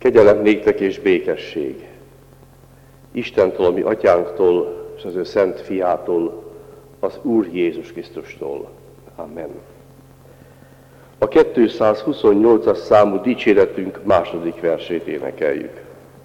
Kegyelem néktek és békesség Istentől, a mi atyánktól, és az ő szent fiától, az Úr Jézus Krisztustól. Amen. A 228-as számú dicséretünk második versét énekeljük.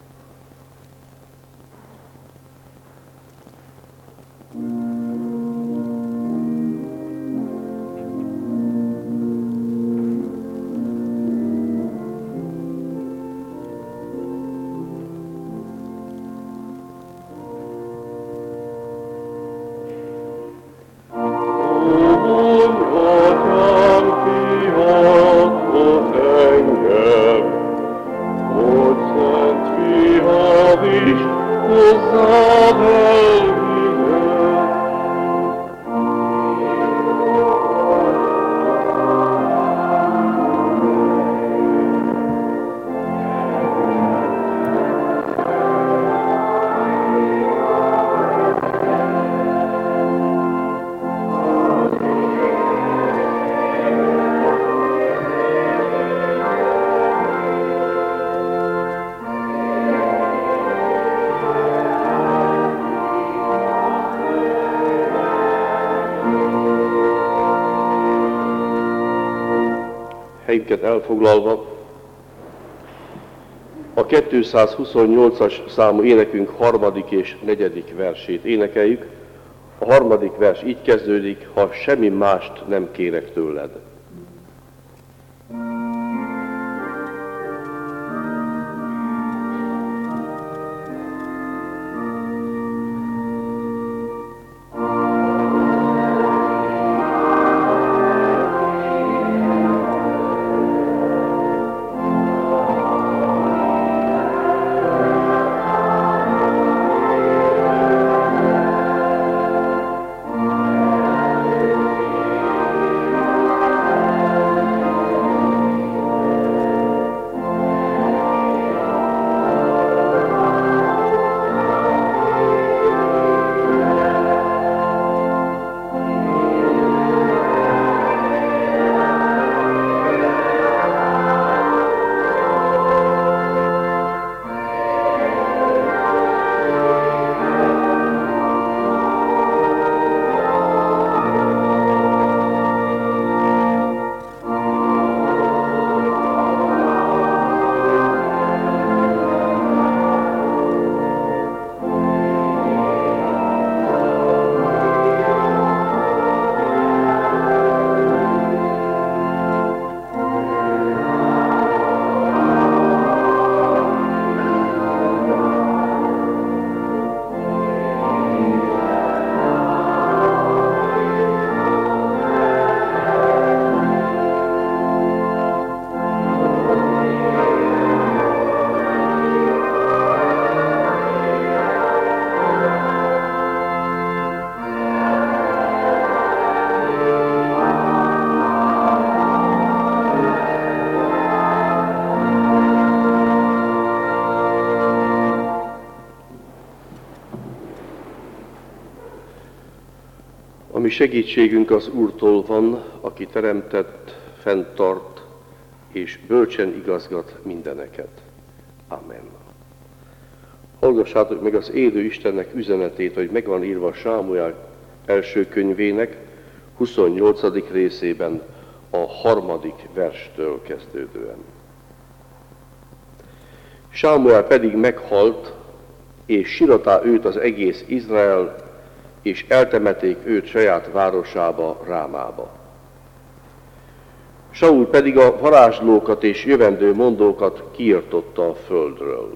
Helyünket elfoglalva, a 228-as számú énekünk harmadik és negyedik versét énekeljük. A harmadik vers így kezdődik: ha semmi mást nem kérek tőled. A mi segítségünk az Úrtól van, aki teremtett, fenntart és bölcsen igazgat mindeneket. Amen. Hallgassátok meg az élő Istennek üzenetét, hogy meg van írva Sámuel első könyvének 28. részében a 3. verstől kezdődően. Sámuel pedig meghalt, és síratá őt az egész Izrael, és eltemették őt saját városába, Rámába. Saul pedig a varázslókat és jövendő mondókat kiirtotta a földről.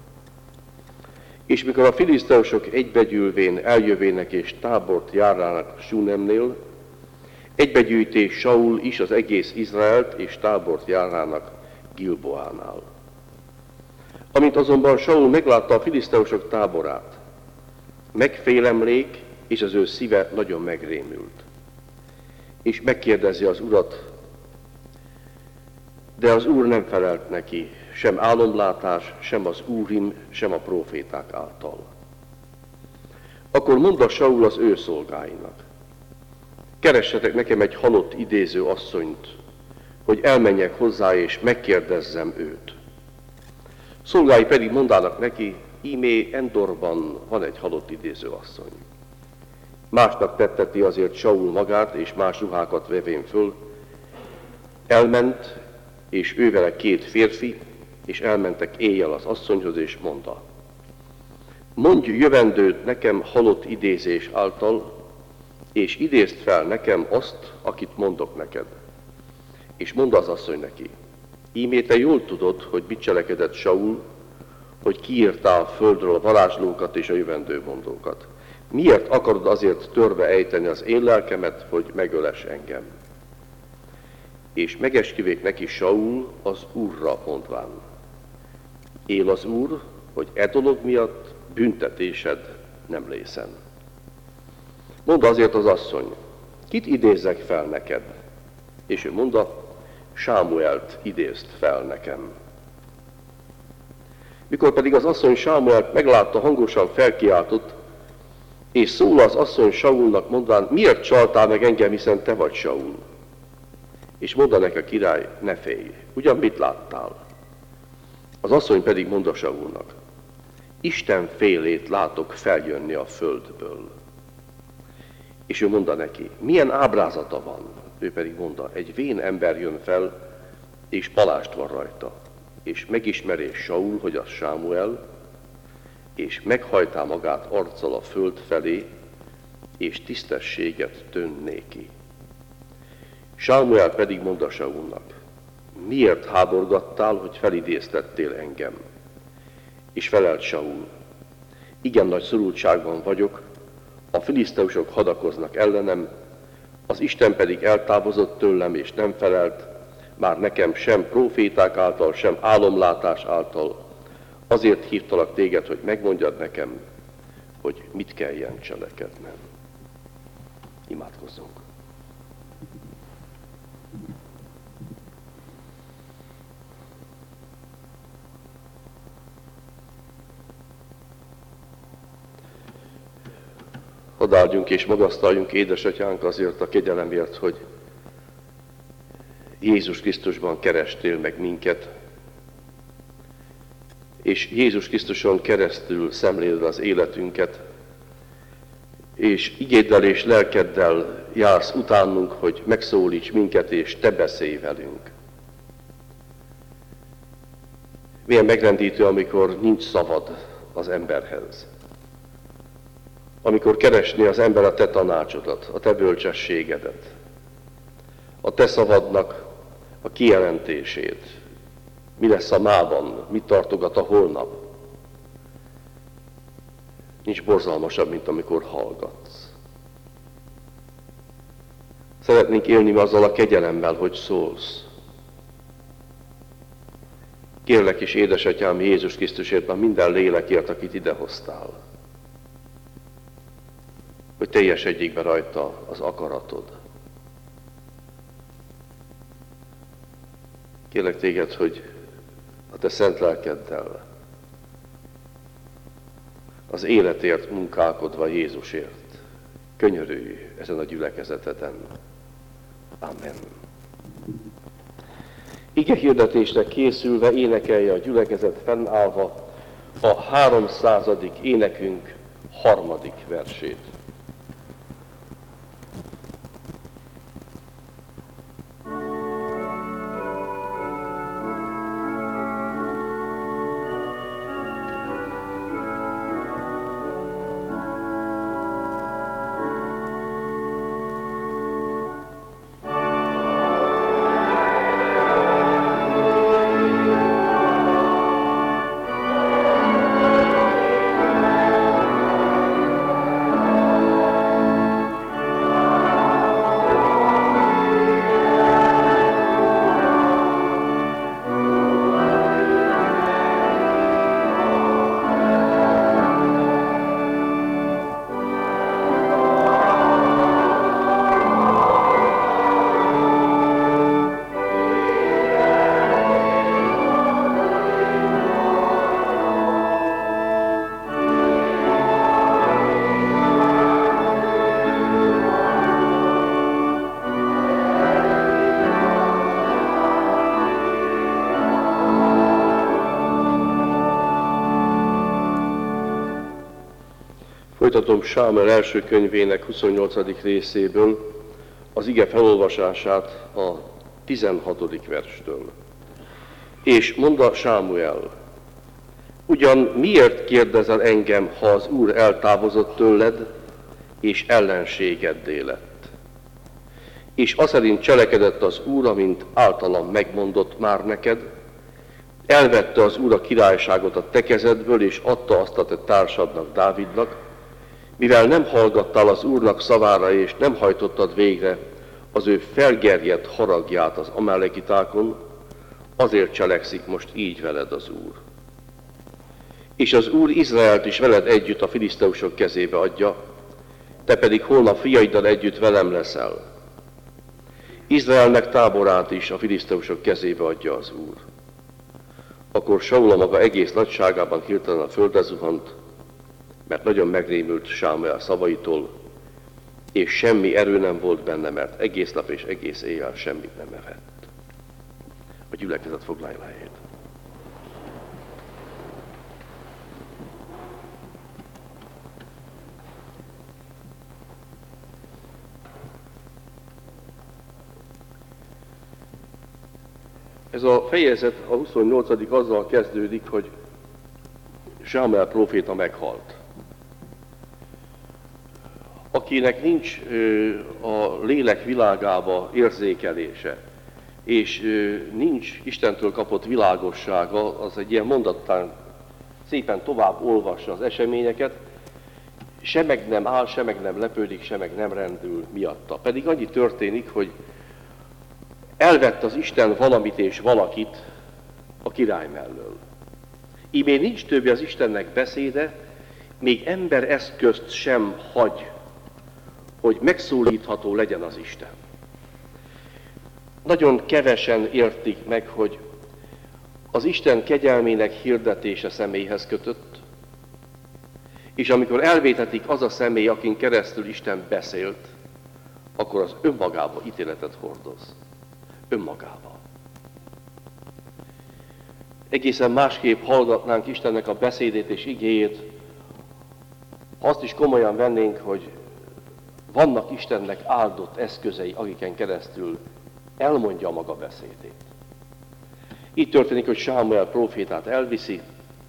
És mikor a filiszteusok egybegyűlvén eljövének és tábort járnának Súnemnél, egybegyűjték Saul is az egész Izraelt, és tábort járnának Gilboánál. Amint azonban Saul meglátta a filiszteusok táborát, megfélemlék, és az ő szíve nagyon megrémült. És megkérdezi az Urat, de az Úr nem felelt neki, sem álomlátás, sem az Úrim, sem a próféták által. Akkor mondta Saul az ő szolgáinak, keressetek nekem egy halott idéző asszonyt, hogy elmenjek hozzá és megkérdezzem őt. Szolgái pedig mondának neki, ímé Endorban van egy halott idézőasszony. Másnak tetteti azért Saul magát, és más ruhákat vevén föl, elment, és ővele 2 férfi, és elmentek éjjel az asszonyhoz, és mondta, mondj jövendőt nekem halott idézés által, és idézd fel nekem azt, akit mondok neked. És mondta az asszony neki, ímé te jól tudod, hogy mit cselekedett Saul, hogy kiírtál a földről a varázslókat és a jövendőmondókat. Miért akarod azért törbe ejteni az én lelkemet, hogy megöles engem? És megesküvék neki Saul az Úrra mondván. Él az Úr, hogy e dolog miatt büntetésed nem lészen. Mondta azért az asszony, kit idézzek fel neked? És ő mondta, Sámuelt idézt fel nekem. Mikor pedig az asszony Sámuelt meglátta, hangosan felkiáltott, és szól az asszony Saulnak mondván, miért csaltál meg engem, hiszen te vagy Saul? És mondta neki a király, ne félj, ugyan mit láttál? Az asszony pedig mondta Saulnak, Isten félét látok feljönni a földből. És ő mondta neki, milyen ábrázata van? Ő pedig mondta, egy vén ember jön fel, és palást van rajta. És megismerés Saul, hogy az Sámuel, és meghajtá magát arccal a föld felé, és tisztességet tön néki. Sámuel pedig mondta Saulnak, miért háborgattál, hogy felidéztettél engem? És felelt Saul, igen nagy szorultságban vagyok, a filiszteusok hadakoznak ellenem, az Isten pedig eltávozott tőlem, és nem felelt, már nekem sem próféták által, sem álomlátás által. Azért hívtalak téged, hogy megmondjad nekem, hogy mit kelljen cselekednem. Imádkozzunk. Hadd áldjunk és magasztaljunk édesatyánk azért a kegyelemért, hogy Jézus Krisztusban kerestél meg minket, és Jézus Krisztuson keresztül szemléled az életünket, és igéddel és lelkeddel jársz utánunk, hogy megszólíts minket, és te beszélj velünk. Milyen megrendítő, amikor nincs szavad az emberhez. Amikor keresné az ember a te tanácsodat, a te bölcsességedet, a te szavadnak a kijelentését, mi lesz a mában, mit tartogat a holnap. Nincs borzalmasabb, mint amikor hallgatsz. Szeretnénk élni azzal a kegyelemmel, hogy szólsz. Kérlek is, édesatyám, Jézus Krisztusért, már minden lélekért, akit idehoztál, hogy teljesedjék be rajta az akaratod. Kérlek téged, hogy a te szent lelkeddel az életért munkálkodva Jézusért könyörülj ezen a gyülekezeteden. Amen. Ige hirdetésre készülve énekelje a gyülekezet fennállva a 300. énekünk 3. versét. Folytatom Sámuel első könyvének 28. részéből az ige felolvasását a 16. verstől. És mondta Sámuel: ugyan miért kérdezel engem, ha az Úr eltávozott tőled, és ellenségeddé lett? És aszerint cselekedett az Úr, amint általam megmondott már neked, elvette az Úr a királyságot a te kezedből, és adta azt a te társadnak, Dávidnak, mivel nem hallgattál az Úrnak szavára, és nem hajtottad végre az ő felgerjedt haragját az amalekitákon, azért cselekszik most így veled az Úr. És az Úr Izraelt is veled együtt a filiszteusok kezébe adja, te pedig holnap fiaiddal együtt velem leszel. Izraelnek táborát is a filiszteusok kezébe adja az Úr. Akkor Saul a maga egész nagyságában hirtelen a földre zuhant, mert nagyon megrémült Sámuel szavaitól, és semmi erő nem volt benne, mert egész nap és egész éjjel semmit nem evett. A gyülekezet foglalja helyét. Ez a fejezet, a 28. azzal kezdődik, hogy Sámuel próféta meghalt. Akinek nincs a lélek világába érzékelése, és nincs Istentől kapott világossága, az egy ilyen mondattán szépen tovább olvassa az eseményeket, se meg nem áll, se meg nem lepődik, se meg nem rendül miatta. Pedig annyi történik, hogy elvett az Isten valamit és valakit a király mellől. Íme nincs többé az Istennek beszéde, még ember eszközt sem hagy, hogy megszólítható legyen az Isten. Nagyon kevesen értik meg, hogy az Isten kegyelmének hirdetése személyhez kötött, és amikor elvétetik az a személy, akin keresztül Isten beszélt, akkor az önmagába ítéletet hordoz. Önmagába. Egészen másképp hallgatnánk Istennek a beszédét és igéjét, ha azt is komolyan vennénk, hogy vannak Istennek áldott eszközei, akiken keresztül elmondja a maga beszédét. Így történik, hogy Sámuel prófétát elviszi,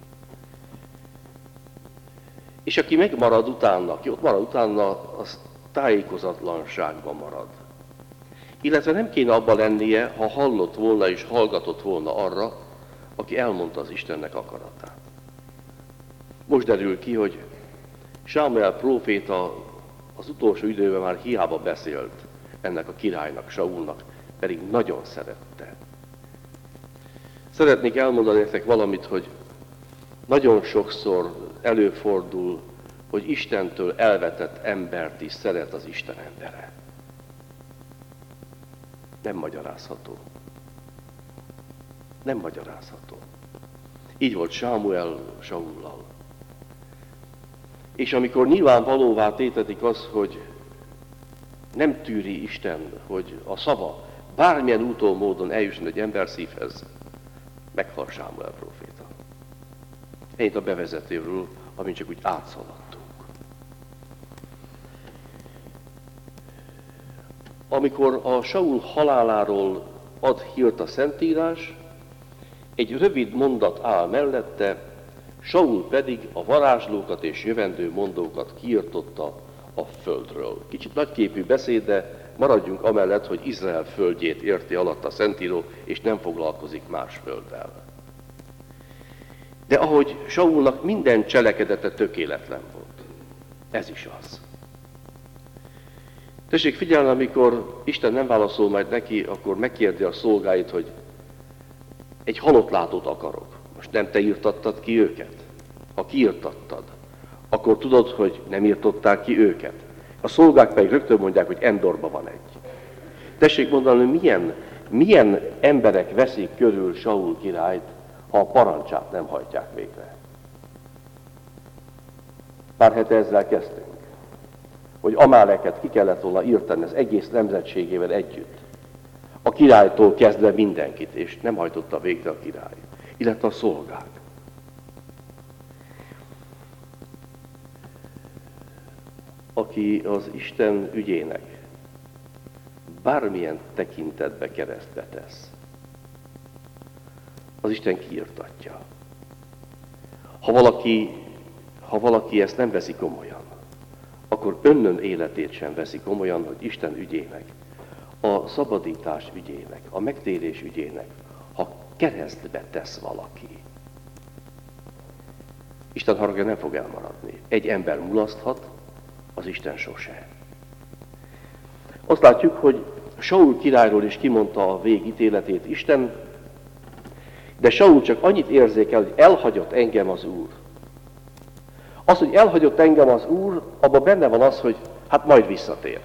és aki megmarad utána, aki ott marad utána, az tájékozatlanságban marad. Illetve nem kéne abba lennie, ha hallott volna és hallgatott volna arra, aki elmondta az Istennek akaratát. Most derül ki, hogy Sámuel próféta az utolsó időben már hiába beszélt ennek a királynak, Saulnak, pedig nagyon szerette. Szeretnék elmondani nektek valamit, hogy nagyon sokszor előfordul, hogy Istentől elvetett embert is szeret az Isten embere. Nem magyarázható. Nem magyarázható. Így volt Sámuel Saullal. És amikor nyilvánvalóvá tétetik az, hogy nem tűri Isten, hogy a szava bármilyen úton, módon eljusson egy ember szívhez, meghal Sámuel próféta. Ennyit a bevezetőről, amin csak úgy átszaladtunk. Amikor a Saul haláláról ad hírt a Szentírás, egy rövid mondat áll mellette, Saul pedig a varázslókat és jövendő mondókat kiirtotta a földről. Kicsit nagyképű beszéd, de maradjunk amellett, hogy Izrael földjét érti alatt a Szentíró, és nem foglalkozik más földdel. De ahogy Saulnak minden cselekedete tökéletlen volt. Ez is az. Tessék figyelni, amikor Isten nem válaszol majd neki, akkor megkérdi a szolgáit, hogy egy halottlátót akarok. Most nem te írtattad ki őket? Ha kiírtattad, akkor tudod, hogy nem írtották ki őket. A szolgák pedig rögtön mondják, hogy Endorban van egy. Tessék mondani, hogy milyen emberek veszik körül Saul királyt, ha a parancsát nem hajtják végre. Pár hete ezzel kezdtünk, hogy Amáleket ki kellett volna írtani az egész nemzetségével együtt. A királytól kezdve mindenkit, és nem hajtotta végre a király, illetve a szolgák. aki az Isten ügyének bármilyen tekintetbe keresztbe tesz, az Isten kiirtatja. Ha valaki ezt nem veszi komolyan, akkor önnön életét sem veszi komolyan, hogy Isten ügyének, a szabadítás ügyének, a megtérés ügyének, ha keresztbe tesz valaki. Isten haragja nem fog elmaradni. Egy ember mulaszthat, az Isten sose. Azt látjuk, hogy Saul királyról is kimondta a végítéletét Isten, de Saul csak annyit érzékel, hogy elhagyott engem az Úr. Az, hogy elhagyott engem az Úr, abban benne van az, hogy hát majd visszatér.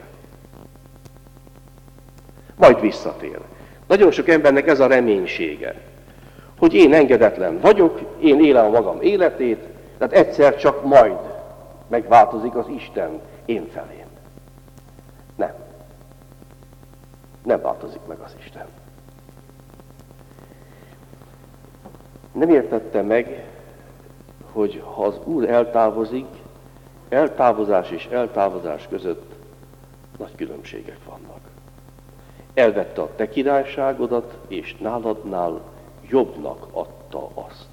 Majd visszatér. Nagyon sok embernek ez a reménysége, hogy én engedetlen vagyok, én élem a magam életét, tehát egyszer csak majd megváltozik az Isten én felém. Nem. Nem változik meg az Isten. Nem értette meg, hogy ha az Úr eltávozik, eltávozás és eltávozás között nagy különbségek vannak. Elvette a te királyságodat, és náladnál jobbnak adta azt.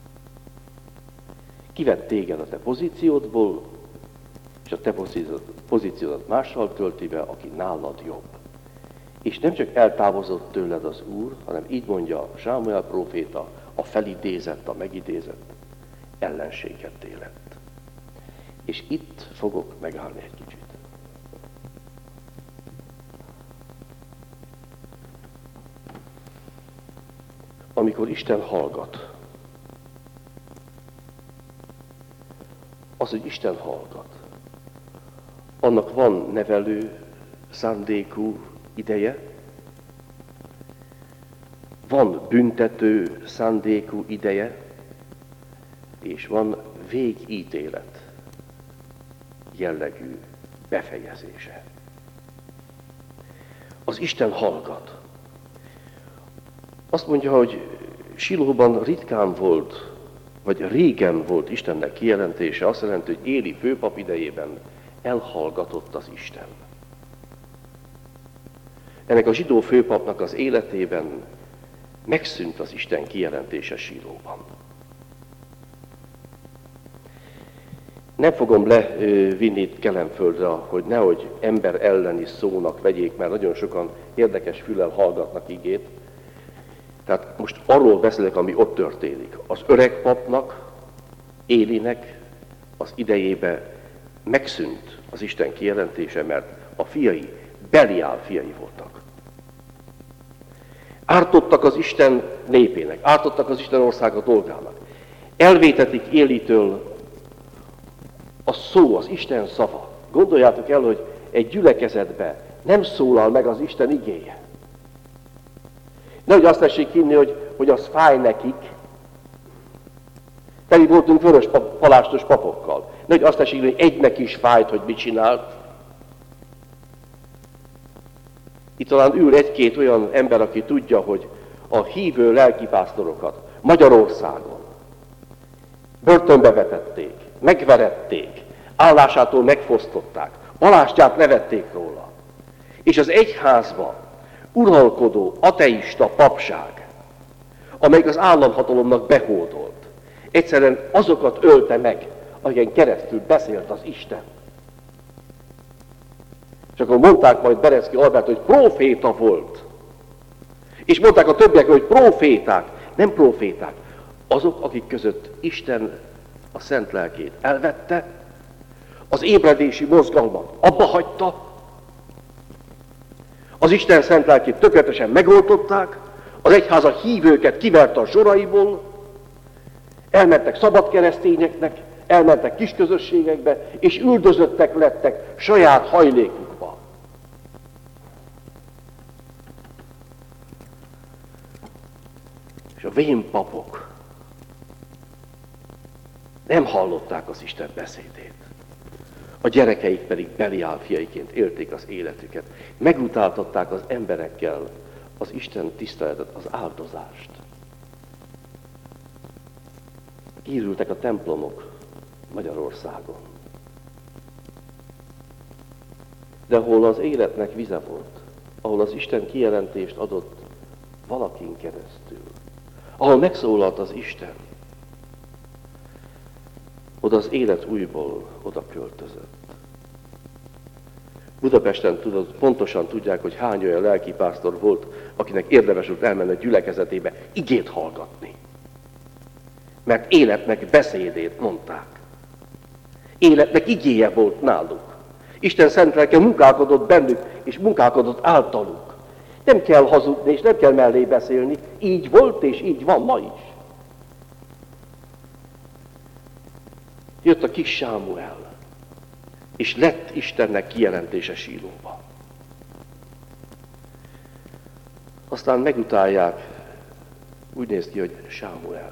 Kivett téged a te pozíciódból, és a te pozíciódat mással tölti be, aki nálad jobb. És nem csak eltávozott tőled az Úr, hanem így mondja Sámuel próféta, a felidézett, a megidézett ellenségedé lett. És itt fogok megállni egy kicsit. Amikor Isten hallgat, az, hogy Isten hallgat, annak van nevelő szándékú ideje, van büntető szándékú ideje, és van végítélet jellegű befejezése. Az Isten hallgat. Azt mondja, hogy Silóban ritkán volt, vagy régen volt Istennek kijelentése, azt jelenti, hogy Éli főpap idejében elhallgatott az Isten. Ennek a zsidó főpapnak az életében megszűnt az Isten kijelentése Silóban. Nem fogom levinni itt Kelenföldre, hogy nehogy ember elleni szónak vegyék, mert nagyon sokan érdekes füllel hallgatnak igét. Tehát most arról beszélek, ami ott történik. Az öreg papnak, Élinek az idejében megszűnt az Isten kijelentése, mert a fiai Beliál fiai voltak. Ártottak az Isten népének, ártottak az Isten országa dolgának. Elvétetik Élitől a szó, az Isten szava. Gondoljátok el, hogy egy gyülekezetben nem szólal meg az Isten igéje. Nehogy azt tessék hinni, hogy az fáj nekik. Pedig voltunk vörös palástos papokkal. Nehogy azt tessék hinni, hogy egynek is fájt, hogy mit csinált. Itt talán ül egy-két olyan ember, aki tudja, hogy a hívő lelkipásztorokat Magyarországon börtönbe vetették, megverették, állásától megfosztották, palástját levették róla. És az egyházba uralkodó ateista papság, amelyik az államhatalomnak behódolt, egyszerűen azokat ölte meg, akiken keresztül beszélt az Isten. És akkor mondták majd Berecki Albert, hogy próféta volt. És mondták a többiek, hogy próféták, nem próféták. Azok, akik között Isten a szent lelkét elvette, az ébredési mozgalmat abba hagyta, az Isten szent lelkét tökéletesen megoltották, az egyháza hívőket kiverte a soraiból, elmentek szabad keresztényeknek, elmentek kisközösségekbe, és üldözöttek lettek saját hajlékukba. És a vén papok nem hallották az Isten beszédét. A gyerekeik pedig Beliál fiaiként élték az életüket. Megutáltatták az emberekkel az Isten tiszteletet, az áldozást. Kiürültek a templomok Magyarországon. De ahol az életnek vize volt, ahol az Isten kijelentést adott valakin keresztül, ahol megszólalt az Isten, oda az élet újból oda költözött. Budapesten pontosan tudják, hogy hány olyan lelkipásztor volt, akinek érdemes volt elmenni a gyülekezetébe igét hallgatni. Mert életnek beszédét mondták. Életnek igéje volt náluk. Isten szent lelke munkálkodott bennük, és munkálkodott általuk. Nem kell hazudni, és nem kell mellé beszélni. Így volt, és így van ma is. Jött a kis Sámuel, és lett Istennek kijelentése Sílóba. Aztán megutálják, úgy néz ki, hogy Sámuelt.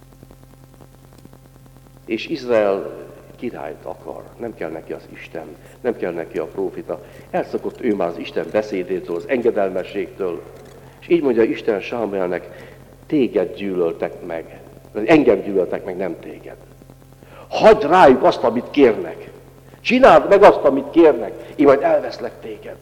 És Izrael királyt akar, nem kell neki az Isten, nem kell neki a prófita. Elszokott ő már az Isten beszédétől, az engedelmességtől. És így mondja Isten Sámuelnek, téged gyűlöltek meg, engem gyűlöltek meg, nem téged. Hagyd rájuk azt, amit kérnek. Csináld meg azt, amit kérnek, én majd elveszlek téged.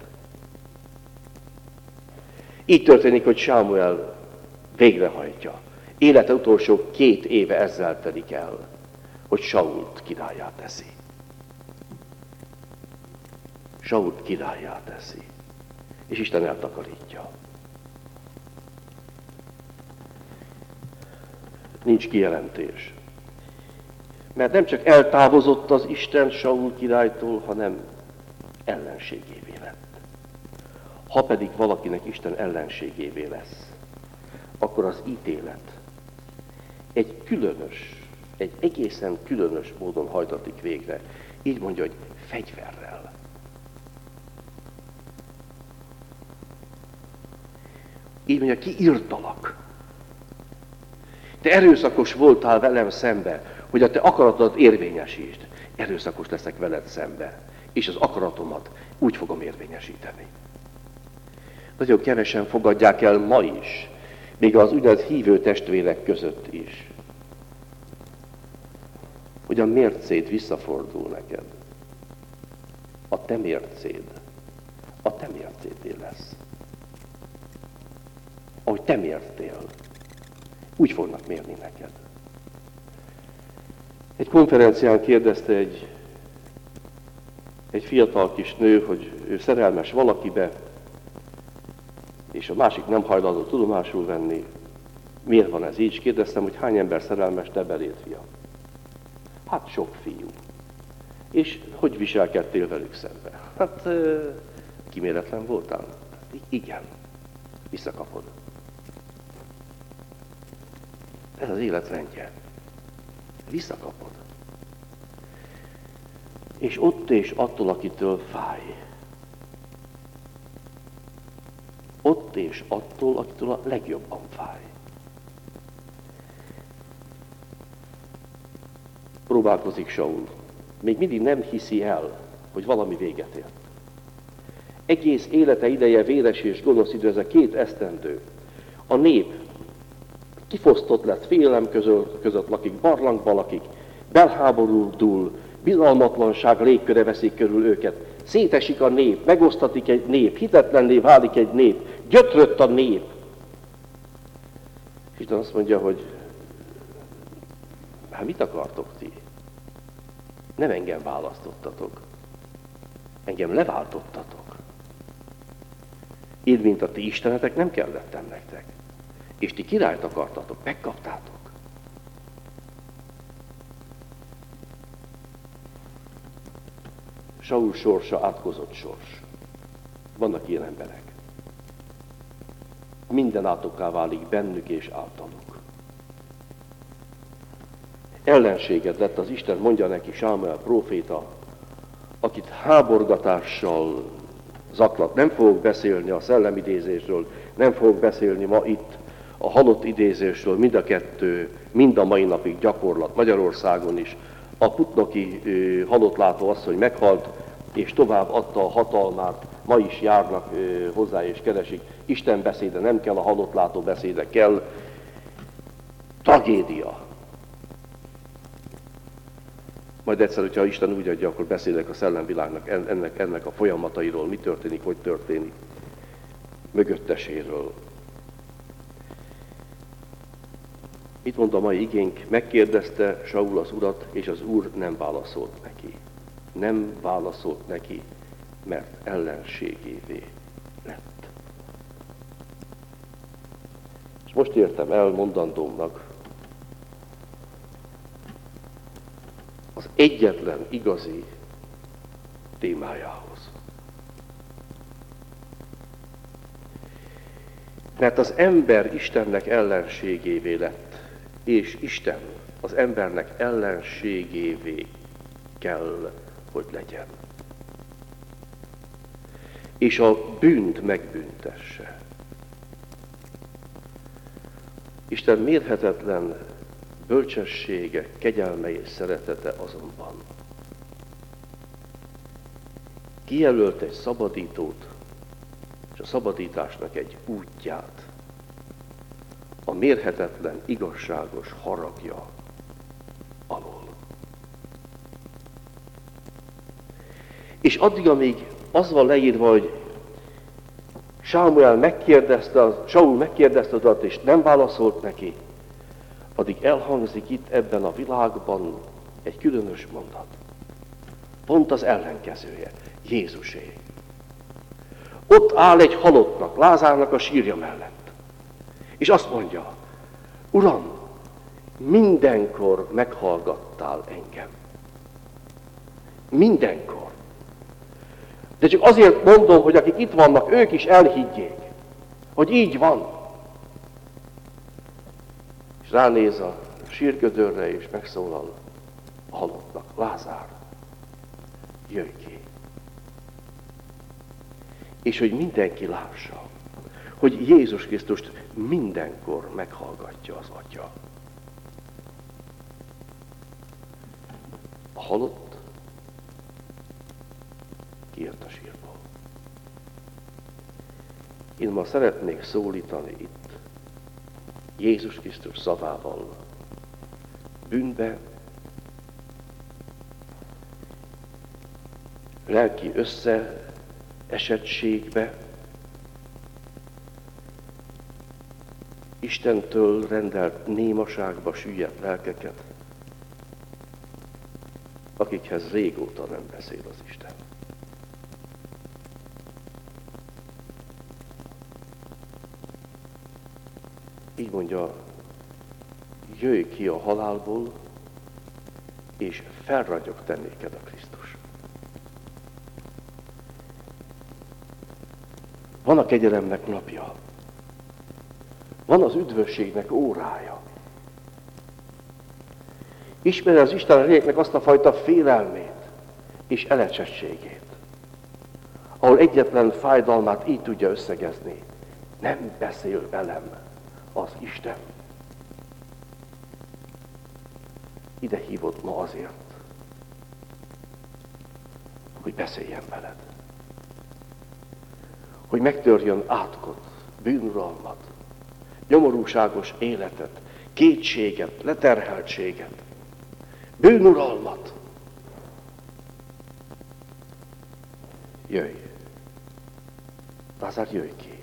Így történik, hogy Sámuel végrehajtja. Élete utolsó 2 éve ezzel telik el, hogy Sault királlyá teszi. Sault királlyá teszi. És Isten eltakarítja. Nincs kijelentés. Mert nem csak eltávozott az Isten Saul királytól, hanem ellenségévé lett. Ha pedig valakinek Isten ellenségévé lesz, akkor az ítélet egy különös, egy egészen különös módon hajtatik végre. Így mondja, hogy fegyverrel. Így mondja, kiirtalak. Te erőszakos voltál velem szembe, hogy a te akaratodat érvényesítsd. Erőszakos leszek veled szembe, és az akaratomat úgy fogom érvényesíteni. Nagyon kevesen fogadják el ma is, még az úgynevezett hívő testvérek között is, hogy a mércéd visszafordul neked. A te mércéd lesz. Ahogy te mértél, úgy fognak mérni neked. Egy konferencián kérdezte egy fiatal kis nő, hogy ő szerelmes valakibe, és a másik nem hajlandó tudomásul venni. Miért van ez így? Kérdeztem, hogy hány ember szerelmes te beléd, fia? Hát sok fiú. És hogy viselkedtél velük szembe? Hát kiméletlen voltál? Igen. Visszakapod. Ez az élet rendje. Visszakapod. És ott és attól, akitől fáj. Ott és attól, akitől a legjobban fáj. Próbálkozik Saul. Még mindig nem hiszi el, hogy valami véget ért. Egész élete ideje véres és gonosz idő, ez a 2 esztendő. A nép kifosztott lett, félelem között lakik, barlangban lakik, belháborúdul, bizalmatlanság légköre veszik körül őket. Szétesik a nép, megosztatik egy nép, hitetlenné válik egy nép, gyötrött a nép. És Isten azt mondja, hogy hát mit akartok ti? Nem engem választottatok, engem leváltottatok. Én, mint a ti istenetek, nem kellettem nektek. És ti királyt akartatok, megkaptátok. Saul sorsa átkozott sors. Vannak ilyen emberek. Minden átokká válik bennük és általuk. Ellenséged lett az Isten, mondja neki Sámuel próféta, akit háborgatással zaklat. Nem fogok beszélni a szellemidézésről, nem fogok beszélni ma itt a halott idézésről, mind a kettő, mind a mai napig gyakorlat Magyarországon is. A putnoki halottlátó asszony meghalt, és tovább adta a hatalmát, ma is járnak hozzá és keresik. Isten beszéde nem kell, a halottlátó beszéde kell. Tragédia. Majd egyszer, hogyha Isten úgy adja, akkor beszélek a szellemvilágnak ennek a folyamatairól, mi történik, hogy történik, mögötteséről. Itt mond a mai igénk, megkérdezte Saul az Urat, és az Úr nem válaszolt neki. Nem válaszolt neki, mert ellenségévé lett. És most értem el mondandómnak az egyetlen igazi témájához. Mert az ember Istennek ellenségévé lett, és Isten az embernek ellenségévé kell, hogy legyen. És a bűnt megbüntesse. Isten mérhetetlen bölcsessége, kegyelme és szeretete azonban kijelölt egy szabadítót, és a szabadításnak egy útját a mérhetetlen, igazságos haragja alól. És addig, amíg az van leírva, hogy Sámuel Saul megkérdezte az Urat, és nem válaszolt neki, addig elhangzik itt ebben a világban egy különös mondat. Pont az ellenkezője, Jézusé. Ott áll egy halottnak, Lázárnak a sírja mellett. És azt mondja, Uram, mindenkor meghallgattál engem. Mindenkor. De csak azért mondom, hogy akik itt vannak, ők is elhiggyék, hogy így van. És ránéz a sírgödörre, és megszólal a halottnak, Lázár, jöjj ki. És hogy mindenki lássa, hogy Jézus Krisztust mindenkor meghallgatja az Atya. A halott kijött a sírból. Én ma szeretnék szólítani itt Jézus Krisztus szavával bűnbe, lelki összeesettségbe, Istentől rendelt némaságba süllyedt lelkeket, akikhez régóta nem beszél az Isten. Így mondja, jöjj ki a halálból, és felragyog te néked a Krisztus. Van a kegyelemnek napja. Van az üdvösségnek órája. Ismeri az Isten léleknek azt a fajta félelmét és elecsettségét, ahol egyetlen fájdalmát így tudja összegezni. Nem beszél velem az Isten. Ide hívott ma azért, hogy beszéljen veled. Hogy megtörjön átkot, bűnuralmat, nyomorúságos életet, kétséget, leterheltséget, bűnuralmat. Jöjj! Lázár, jöjj ki!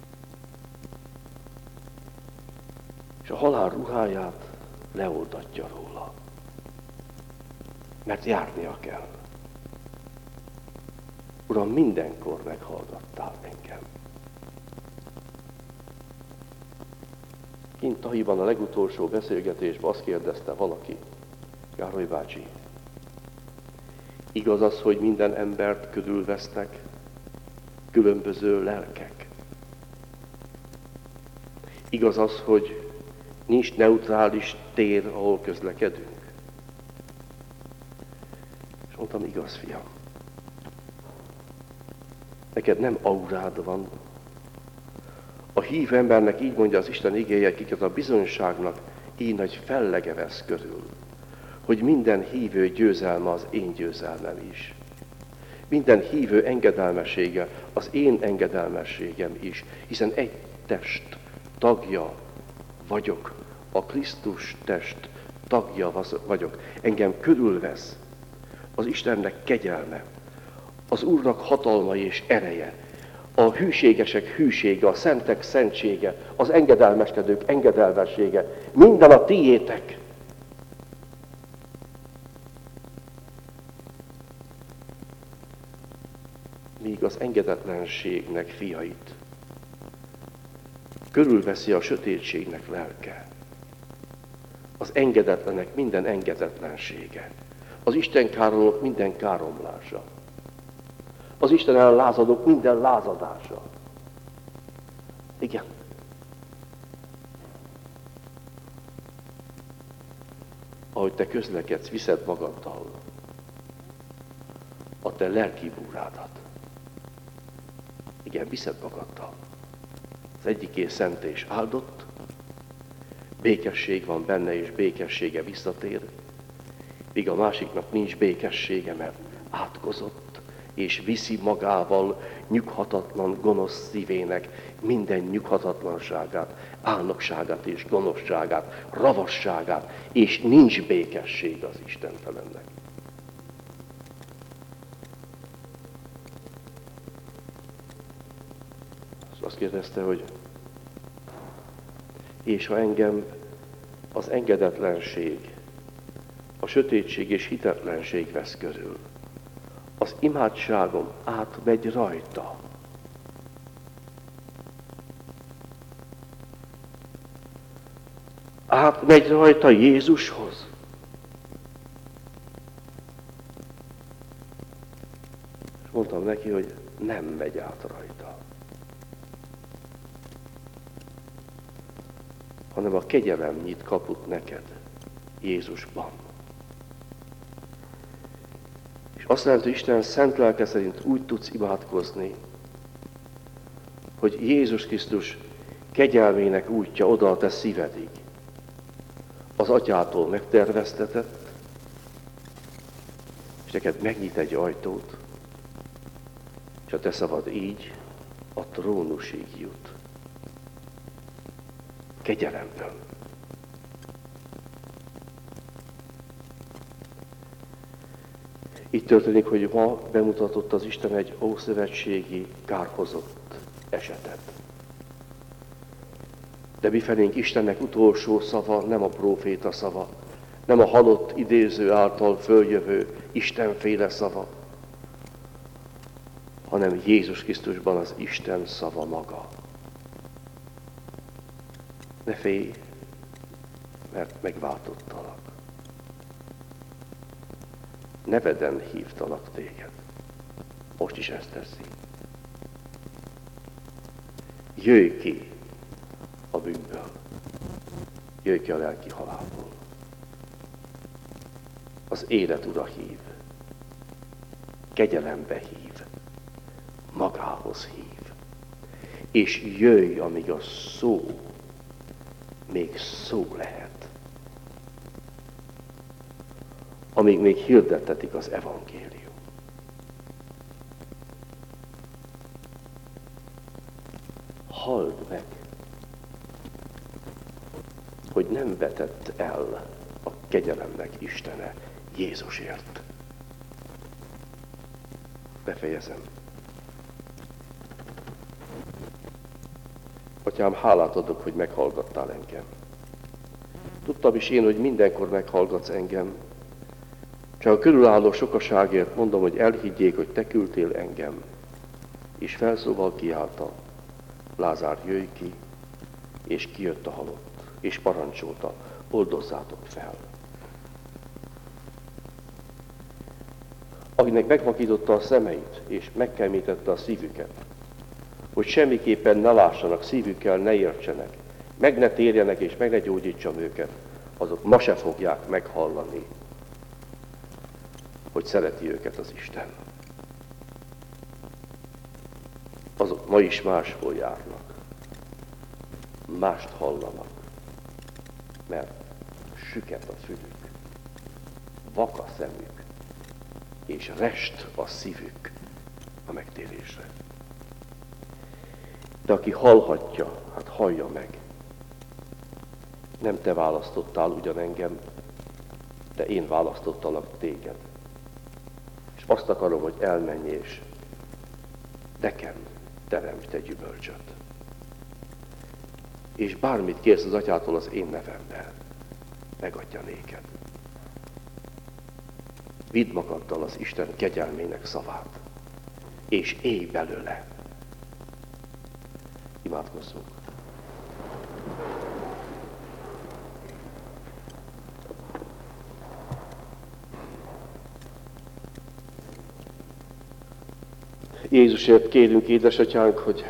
És a halál ruháját leoldatja róla, mert járnia kell. Uram, mindenkor meghallgattál engem. Kint Tahiban a legutolsó beszélgetésben azt kérdezte valaki, Gároly bácsi, igaz az, hogy minden embert körülvesznek különböző lelkek? Igaz az, hogy nincs neutrális tér, ahol közlekedünk? És mondtam, igaz, fiam. Neked nem aurád van. A hív embernek így mondja az Isten igéje, akiket a bizonyságnak így nagy fellege vesz körül, hogy minden hívő győzelme az én győzelmem is. Minden hívő engedelmessége az én engedelmességem is, hiszen egy test tagja vagyok, a Krisztus test tagja vagyok. Engem körülvesz az Istennek kegyelme, az Úrnak hatalma és ereje, a hűségesek hűsége, a szentek szentsége, az engedelmeskedők engedelmessége, minden a tiétek. Míg az engedetlenségnek fiait körülveszi a sötétségnek lelke, az engedetlenek minden engedetlensége, az Isten káromlók minden káromlása, az Isten ellen lázadók minden lázadása. Igen. Ahogy te közlekedsz, viszed magaddal a te lelki búrádat. Igen, viszed magaddal. Az egyiké szent és áldott, békesség van benne, és békessége visszatér, míg a másiknak nincs békessége, mert átkozott, és viszi magával nyughatatlan, gonosz szívének minden nyughatatlanságát, álnokságát és gonoszságát, ravasságát, és nincs békesség az istentelennek. Azt kérdezte, hogy és ha engem az engedetlenség, a sötétség és hitetlenség vesz körül, az imádságom átmegy rajta. Átmegy rajta Jézushoz. És mondtam neki, hogy nem megy át rajta. Hanem a kegyelem nyit kaput neked Jézusban. És azt jelenti, hogy Isten szent lelke szerint úgy tudsz imádkozni, hogy Jézus Krisztus kegyelmének útja oda a te szívedig. Az atyától megterveztetett, és neked megnyit egy ajtót, és a te szavad így a trónusig jut. Kegyelemből. Így történik, hogy ma bemutatott az Isten egy ószövetségi kárhozott esetet. De mifelénk Istennek utolsó szava nem a próféta szava, nem a halott idéző által följövő Istenféle szava, hanem Jézus Krisztusban az Isten szava maga. Ne félj, mert megváltottalak. Neveden hívtalak téged. Most is ezt teszi. Jöjj ki a bűnből. Jöjj ki a lelki halálból. Az élet ura hív. Kegyelembe hív. Magához hív. És jöjj, amíg a szó még szó lehet. Amíg még hirdettetik az evangélium. Halld meg, hogy nem vetett el a kegyelemnek Istene Jézusért. Befejezem. Atyám, hálát adok, hogy meghallgattál engem. Tudtam is én, hogy mindenkor meghallgatsz engem. Csak a körülálló sokaságért mondom, hogy elhiggyék, hogy te küldtél engem. És felszóval kiállta, Lázár, jöjj ki, és kijött a halott, és parancsolta, oldozzátok fel. Akinek megvakította a szemeit, és megkemítette a szívüket, hogy semmiképpen ne lássanak, szívükkel ne értsenek, meg ne térjenek és meg ne gyógyítsam őket, azok ma se fogják meghallani, hogy szereti őket az Isten. Azok ma is máshol járnak, mást hallanak, mert süket a fülük, vak a szemük, és rest a szívük a megtérésre. De aki hallhatja, hát hallja meg. Nem te választottál ugyan engem, de én választottalak téged. azt akarom, hogy elmenj, és nekem teremts te gyümölcsöt. És bármit kérsz az atyától az én nevemben, megadja néked. Vidd magaddal az Isten kegyelmének szavát, és élj belőle. Imádkozzunk. Jézusért kérünk, édesatyánk, hogy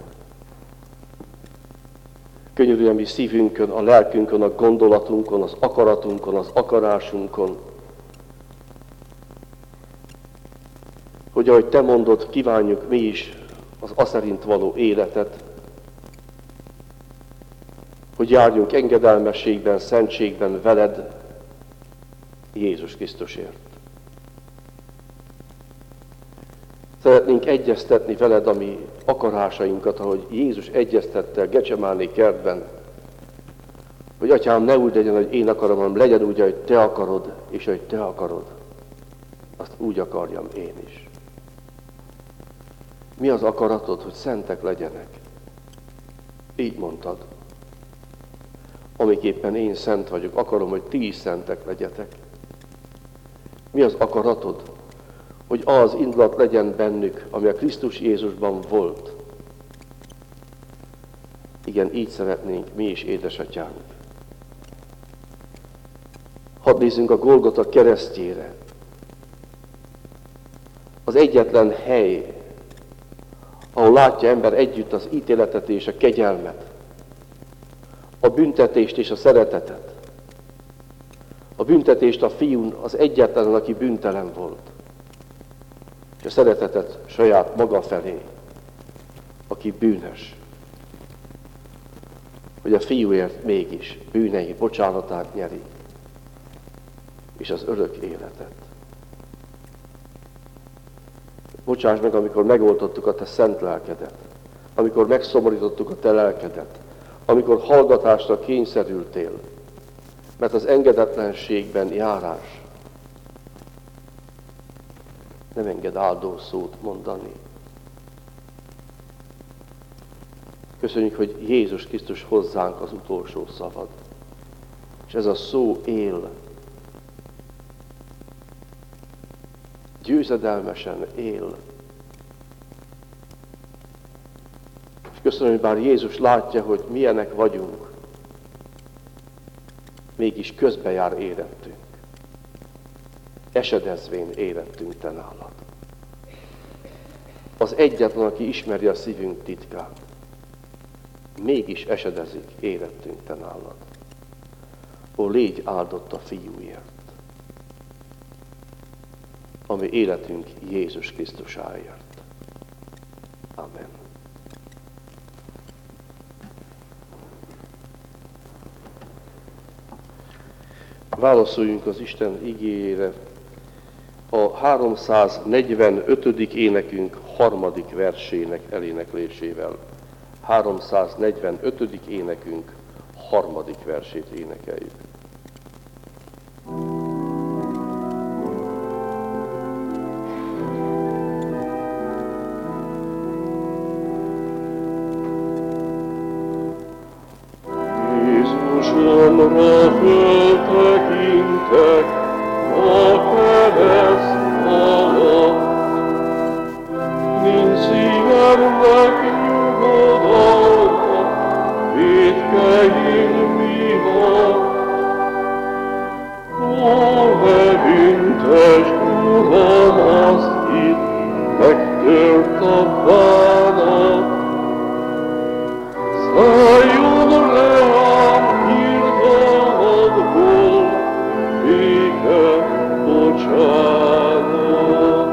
könyörülj a mi szívünkön, a lelkünkön, a gondolatunkon, az akaratunkon, az akarásunkon, hogy ahogy te mondod, kívánjuk mi is az aszerint való életet, hogy járjunk engedelmességben, szentségben veled, Jézus Krisztusért. Szeretnénk egyeztetni veled a mi akarásainkat, ahogy Jézus egyeztette a Gecsemáné kertben, hogy atyám, ne úgy legyen, hogy én akarom, hanem legyen úgy, ahogy te akarod, és ahogy te akarod, azt úgy akarjam én is. Mi az akaratod, hogy szentek legyenek? Így mondtad. Amiképpen én szent vagyok, akarom, hogy ti is szentek legyetek. Mi az akaratod? Hogy az indulat legyen bennük, ami a Krisztus Jézusban volt. Igen, így szeretnénk mi is, édesatyánk. Hadd nézzünk a Golgota keresztjére. Az egyetlen hely, ahol látja ember együtt az ítéletet és a kegyelmet, a büntetést és a szeretetet. A büntetést a fiún az egyetlen, aki bűntelen volt. És a szeretetet saját maga felé, aki bűnös. Hogy a fiúért mégis bűnei bocsánatát nyeri, és az örök életet. Bocsáss meg, amikor megoltottuk a te szent lelkedet, amikor megszomorítottuk a te lelkedet, amikor hallgatásra kényszerültél, mert az engedetlenségben járás nem enged áldó szót mondani. Köszönjük, hogy Jézus Krisztus hozzánk az utolsó szavad. És ez a szó él. Győzedelmesen él. És köszönöm, hogy bár Jézus látja, hogy milyenek vagyunk, mégis közbejár érettünk. Esedezvén érettünk te nálad. Az egyetlen, aki ismeri a szívünk titkát, mégis esedezik érettünk te nálad. Ó, légy áldott a fiúért, ami életünk Jézus Krisztusáért. Amen. Válaszoljunk az Isten igéjére a 345. énekünk 3. versének eléneklésével. 345. énekünk 3. versét énekeljük. Jézusomra föltekintek, a kereszt alatt, nincs szívemnek nyugodalma, vétkeim miatt. Ó, ne büntesd, Uram, azt itt, megtört a bánat. Szálljon rám irgalmadból, béke, bocsánat.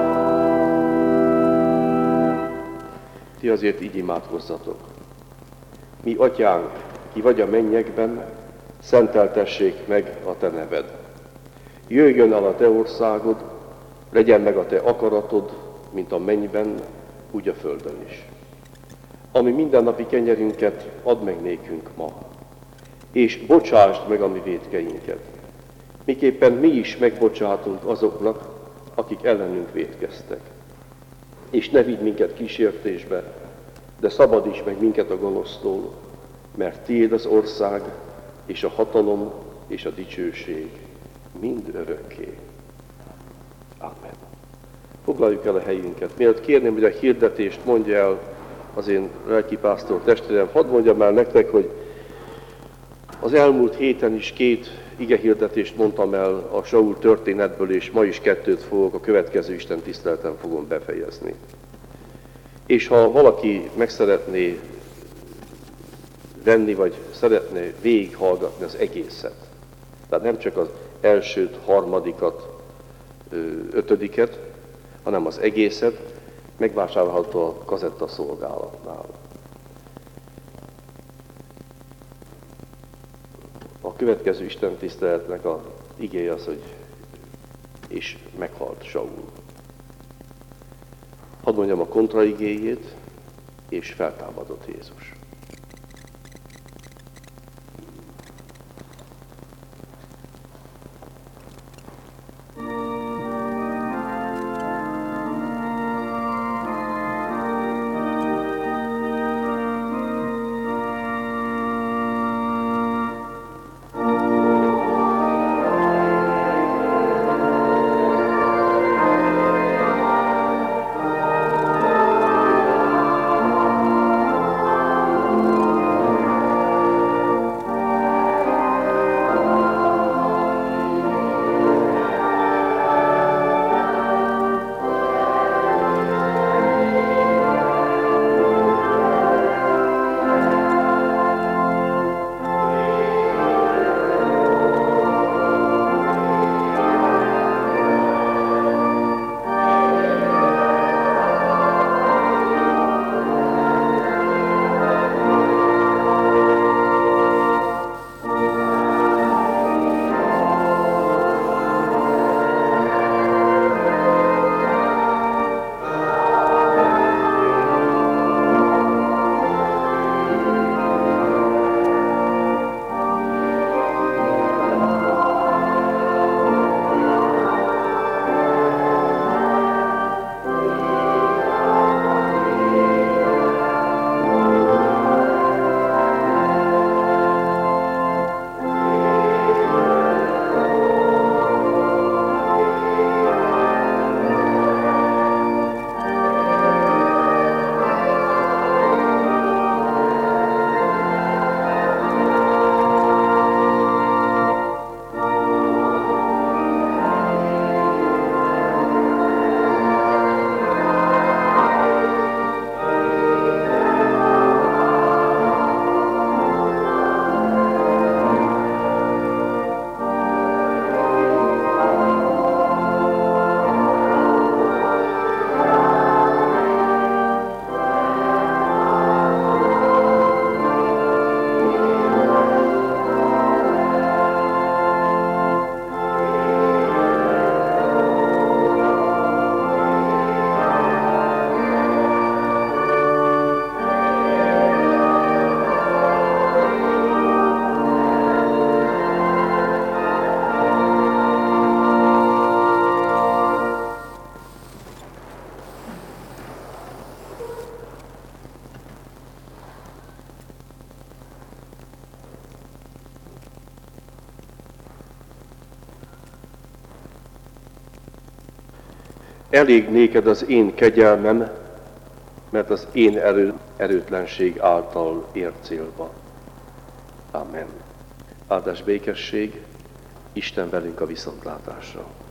Ti azért így imádkozzatok. Mi, atyánk, ki vagy a mennyekben, szenteltessék meg a te neved. Jöjjön el a te országod, legyen meg a te akaratod, mint a mennyben, úgy a földön is. Ami mindennapi kenyerünket add meg nékünk ma, és bocsásd meg a mi vétkeinket, miképpen mi is megbocsátunk azoknak, akik ellenünk vétkeztek. És ne vidd minket kísértésbe, de szabadíts meg minket a gonosztól, mert tiéd az ország, és a hatalom, és a dicsőség mind örökké. Amen. Foglaljuk el a helyünket. Mielőtt kérném, hogy a hirdetést mondja el az én lelkipásztor testvérem, hadd mondjam el nektek, hogy az elmúlt héten is 2 igehirdetést mondtam el a Saul történetből, és ma is 2 fogok, a következő Isten tiszteleten fogom befejezni. És ha valaki meg szeretné venni, vagy szeretné végighallgatni az egészet, tehát nem csak az elsőt, harmadikat, 5-et, hanem az egészet, megvásárolható a kazetta szolgálatnál. A következő Isten tiszteletnek az igéje az, hogy és meghalt Saul. Hadd mondjam a kontraigéjét, és feltámadott Jézus. Elég néked az én kegyelmem, mert az én erőtlenség által ér célba. Amen. Áldás békesség, Isten velünk a viszontlátásra.